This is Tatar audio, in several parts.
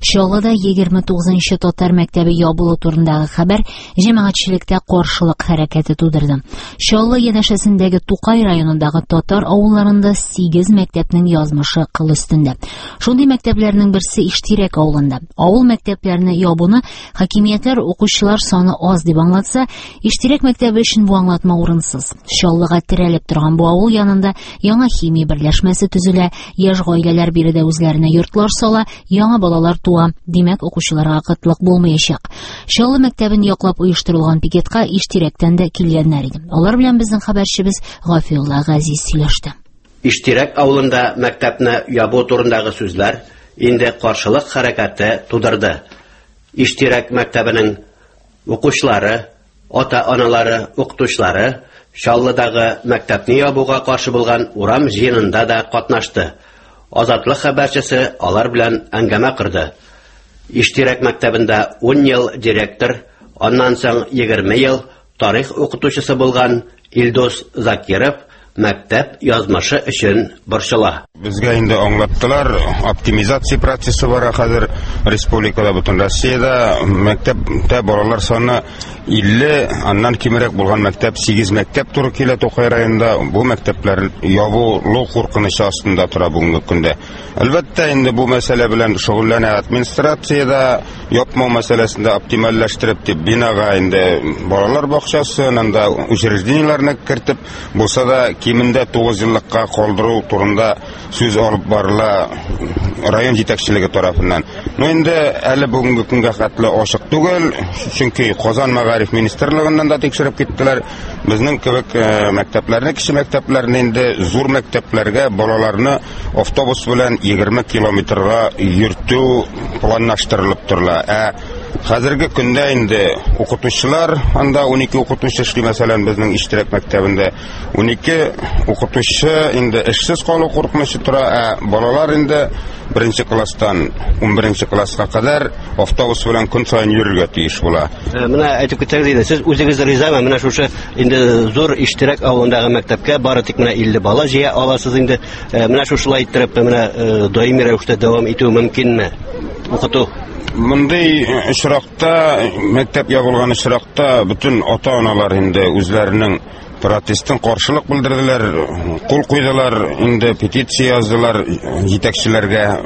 Чаллыда 29-нчы татар мәктәбе ябылу турындагы хәбәр җәмәгатьчелектә каршылык хәрәкәте тудырды. Чаллы янәшәсендәге Тукай районындагы татар авылларында 8 мәктәпнең язмышы кыл өстендә. Шундый мәктәпләрнең берсе Иштирәк авылында. Авыл мәктәпләрне ябуны хакимиятләр укучылар саны аз дип аңлатса, Иштирәк мәктәбе өчен бу аңлатма урынсыз. Чаллыга терәлеп торган бу авыл янында яңа химия берләшмәсе төзелә, яшь гаиләләр биредә үзләренә йортлар сала, яңа балалар туа. Димәк, укучыларга кытлык булмаячак. Чаллы мәктәбен яклап оештырылган пикетка Иштирәктән дә килгәннәр иде. Алар белән безнең хәбәрчебез Гафиулла Газиз сөйләште. Иштирәк авылында мәктәпне ябу турындагы сүзләр инде каршылык хәрәкәте тудырды. Иштирәк мәктәбенең укучылары, ата-аналары, укытучылары Чаллыдагы мәктәпне ябуга каршы булган урам җыенында да катнашты. Азатлык хәбәрчесе алар белән әңгәмә кырды. Иштирәк мәктәбендә 10 ел директор, аннан соң 20 ел тарих укытучысы булган Илдус Закиров мәктәп язмышы өчен борчыла. Безгә инде аңлаттылар, оптимизация процессы бара хәзер республикада, бөтен Россиядә мәктәптә балалар саны 50, аннан кимрәк булган мәктәп 8 мәктәп туры килә Тукай районында. Бу мәктәпләр ябылу куркынычы астында тора бүгенге көндә. Әлбәттә, инде бу мәсьәлә белән шөгыльләнә администрациядә, япмау мәсьәләсендә оптимальләштереп дип бинага инде балалар бакчасы, анда учреждениеләрне кертеп, булса да кимендә 9 еллыкка калдыру турында сүз алып барыла район җитәкчелеге тарафыннан. Инде әле бүгенге көнгә хәтле ачык түгел, чөнки Казан Мәгариф министрлыгыннан да тикшереп киттеләр. Безнең кебек мәктәпләрне, кече мәктәпләрне инде зур мәктәпләргә балаларны автобус белән 20 километрга йөртү планлаштырылып торыла. Хәзерге көндә инде укытучылар, анда 12 укытучы эшли, мәсәлән, безнең Иштирәк мәктәбендә 12 укытучы инде эшсез калу куркынычы тора, балалар инде 1 класстан 11 класска кадәр автобус белән көн саен йөрергә тиеш була. Менә әйтеп китсәгез, сез үзегез ризамы? Менә шушы инде зур Иштирәк авылындагы мәктәпкә бары тик менә 50 бала җыя аласыз инде. Менә шушылай иттереп, менә даими рәвештә дәвам итү мөмкинме? Укыту Мондый очракта, мәктәп ябылган очракта, bütün ата-аналар инде үзләренең протестын каршылык белдерделәр, кул куйдылар, инде петиция яздылар җитәкчеләргә.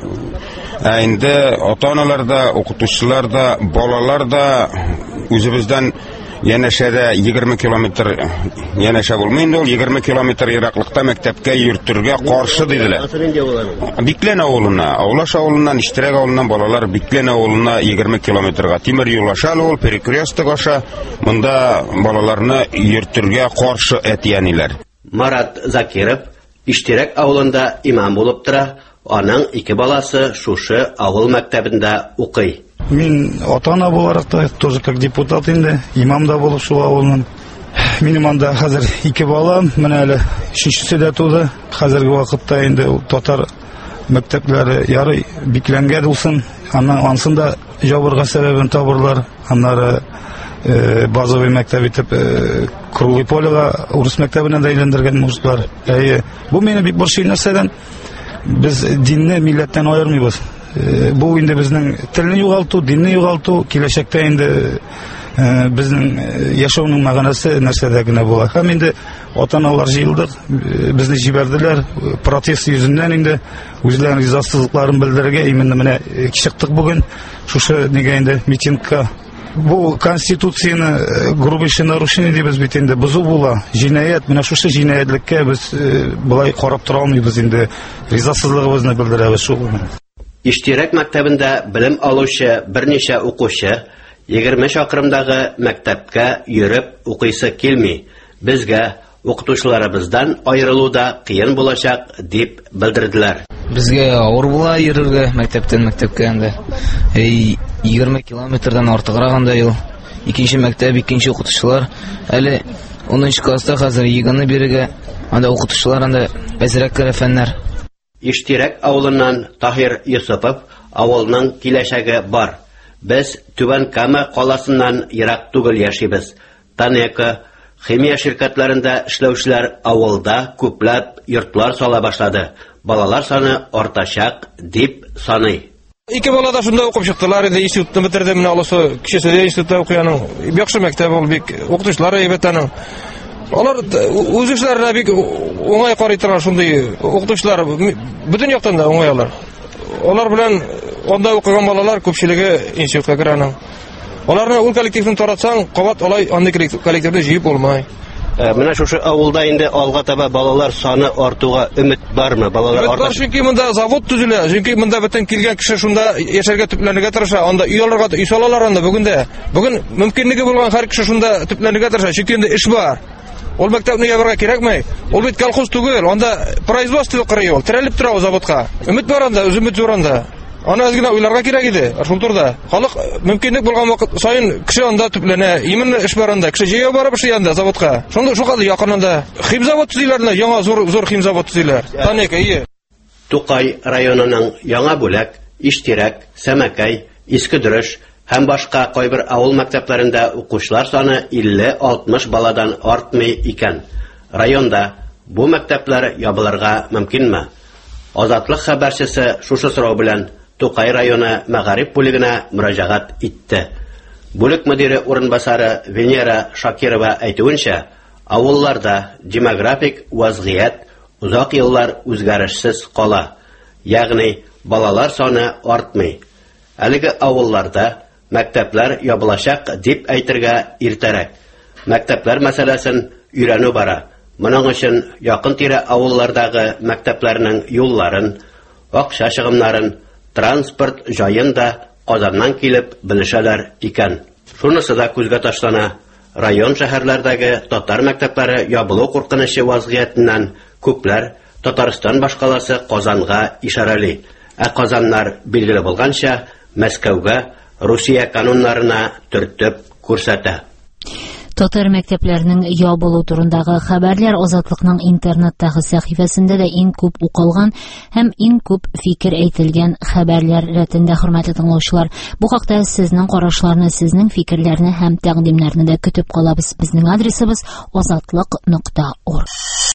Инде ата-аналар да, укытучылар да, балалар да үзебездән янәшәдә 20 километр янәшә булмый инде, 20 километр ераклыкта мәктәпкә йөртергә каршы диделәр. Биклән авылына, Аулаш авылыннан, Иштирәк авылыннан балалар Биклән авылына 20 километрга тимер юл аша, ул перекресток аша, монда балаларны йөртергә каршы әтияниләр. Марат Закиров Иштирәк авылында имам булып тора, аның 2 баласы шушы авыл мәктәбендә укый. Мин ата-ана буларак та, тоже как депутат инде, имам да булып шул авылның. Минем анда хәзер 2 балам, менә әле 3-нчесе дә туды. Хәзерге вакытта инде татар мәктәпләре ярый бикләнгән булсын, ансын да ябырга сәбәбен табырлар. Аннары базовый мәктәп итеп круглый полега урыс мәктәбенә дә әйләндергән мужлар. Бу мине бик борчый нәрсәдән, без динне милләттән аермыйбыз. Бу инде безнең телне югалту, динне югалту, киләчәктә инде безнең яшәүнең мәгънәсе нәрсәдә генә була. Һәм инде ата-аналар җыелдык, безне җибәрделәр, протест йөзеннән инде үзләренең ризасызлыкларын белдерергә именно менә чыктык бүген шушы нигә инде митингка. Бу конституцияне грубейше нарушение дибез бит инде, бузу була, җинаят, менә шушы җинаятлеккә без булай карап тора алмыйбыз инде, ризасызлыгыбызны белдерәбез шул. Иштирәк мәктәбендә белем алучы берничә укучы 20 чакрымдагы мәктәпкә йөреп укыйсы килми. Безгә укытучыларыбыздан аерылуда кыен булачак дип белдерделәр. Безгә авыр була йөрергә мәктәптән мәктәпкә инде. 20 километрдан артыграк анда ел. Икенче мәктәп, икенче укытучылар. Әле 10 класста хәзер егыны бирегә, анда укытучылар анда әзрәк кәрәфәннәр. Иштирәк авылыннан Таһир Юсупов авылның киләчәге бар. Без Түбән Кама каласыннан ерак түгел яшибез. Танека химия ширкәтләрендә эшләүчеләр авылда күпләп йортлар сала башлады. Балалар саны артачак дип саный. Ике бала да шунда укып чыктылар, инде институтны бетерде, менә алысы кичәсе дә институтта укыяның. Яхшы мәктәп ул, бик укытучылары әйбәт аның. Алар үз эшләренә бик уңай карый торган шундый укытучылар бөтен яктан да уңай алар. Алар белән анда укыган балалар күпчелеге институтка керәнең. Аларны ул коллективны таратсаң, кабат алай андый коллективны җыеп булмай. Менә шушы авылда инде алга таба балалар саны артуга өмет бармы? Балалар артыр. Чөнки монда завод төзелә, чөнки монда бөтен килгән кеше шунда яшәргә төпләнергә тырыша, анда үй алырга, үй салалар анда бүгендә. Бүген мөмкинлеге булган һәр кеше шунда төпләнергә тырыша, чөнки инде эш бар. Ул мәктәпне ябарга кирәкмәй. Ул бит колхоз түгел, анда производство кырый ул, терәлеп тора заводка. Өмет бар анда, өмет зур анда. Аны әзгенә уйларга кирәк иде. Шул турда. Халык мөмкинлек булган вакыт сайын кеше анда төпләнә. Именно эш бар анда. Кеше җәяү барып эшли анда заводка. Шунда шул кадәр якынында. Химзавод төзиләрне, яңа зур химзавод төзиләр. Танек, ие. Тукай районының яңа бүләк, Иштирәк, Сәмәкәй, Искедөреш һәм башка кайбер авыл мәктәпләрендә укучылар саны 50-60 баладан артмый икән. Районда бу мәктәпләр ябылырга мөмкинме? Азатлык хәбәрчесе шушы сорау белән Тукай районы мәгариф бүлегенә мөрәҗәгать итте. Бүлек мөдире урынбасары Венера Шакирова әйтүенчә, авылларда демографик вазгыять узак еллар үзгәрешсез кала. Ягъни балалар саны артмый. Әлеге авылларда мәктәпләр ябылачак дип әйтергә иртәрәк. Мәктәпләр мәсьәләсен өйрәнү бара. Моның өчен якын-тирә авыллардагы мәктәпләрнең юлларын, акча чыгымнарын, транспорт җаен да Казаннан килеп белешәләр икән. Шунысы да күзгә ташлана. Район шәһәрләрдәге татар мәктәпләре ябылу куркынычы вазгыятеннән күпләр Татарстан башкаласы Казанга ишарәли. Казаннар билгеле булганча Мәскәүгә Русия кануннарына төртеп күрсәтә. Татар мәктәпләренең ябылу турындагы хәбәрләр Азатлыкның интернеттагы сәхифәсендә дә иң күп укылган һәм иң күп фикер әйтелгән хәбәрләр рәтендә, хөрмәтле тыңлаучылар. Бу хакта сезнең карашларны, сезнең фикерләрне һәм тәкъдимнәрне дә көтеп калабыз. Безнең адресыбыз azatlык.org.